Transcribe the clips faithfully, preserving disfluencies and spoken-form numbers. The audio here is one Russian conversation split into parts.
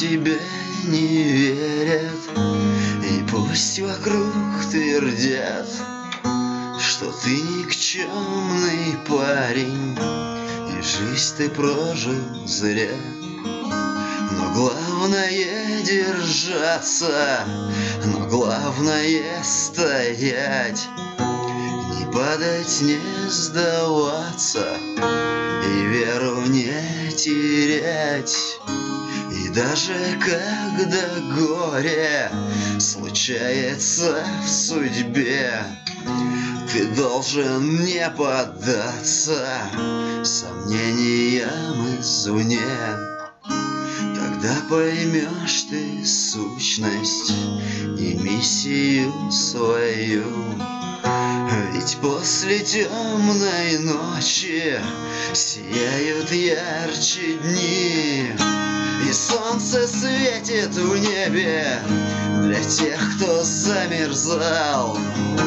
тебе не верят, и пусть вокруг твердят, что ты никчемный парень, и жизнь ты прожил зря. Но главное держаться, но главное стоять, не падать, не сдаваться, и веру не терять. И даже когда горе случается в судьбе, ты должен не поддаться сомнениям извне. Тогда поймешь ты сущность и миссию свою. Ведь после темной ночи сияют ярче дни, и солнце светит в небе для тех, кто замерзал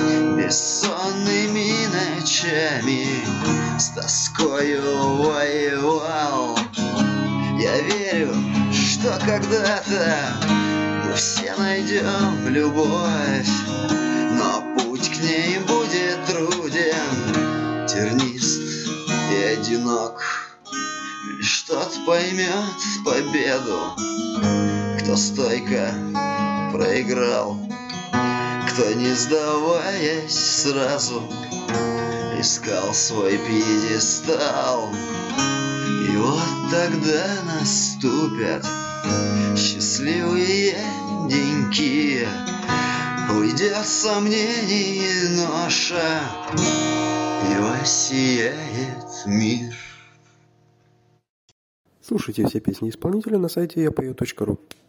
бессонными ночами, с тоскою воевал. Я верю, что когда-то мы все найдем любовь, но путь к ней будет труден, тернист и одинок. Лишь тот поймет победу, кто стойко проиграл, кто, не сдаваясь сразу, искал свой пьедестал. И вот тогда наступят счастливые деньки, уйдет сомнений ноша, и воссияет мир. Слушайте все песни исполнителя на сайте я пою точка ру.